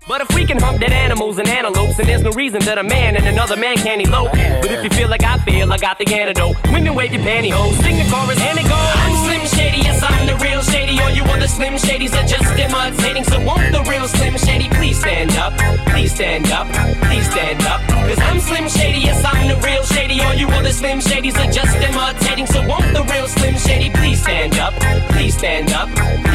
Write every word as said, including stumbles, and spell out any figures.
But if we can hump dead animals and antelopes, then there's no reason that a man and another man can't elope. But if you feel like I feel, I got the antidote. Women wave your pantyhose, sing the chorus and it goes. I'm Slim Shady, yes I'm the real Shady. All you other Slim Shadys are just imitating. So won't the real Slim Shady please stand up? Please stand up, please stand up. Cause I'm Slim Shady, yes I'm the real Shady. All you other Slim Shadys are just imitating. So won't the real Slim Shady please stand up? Please stand up, please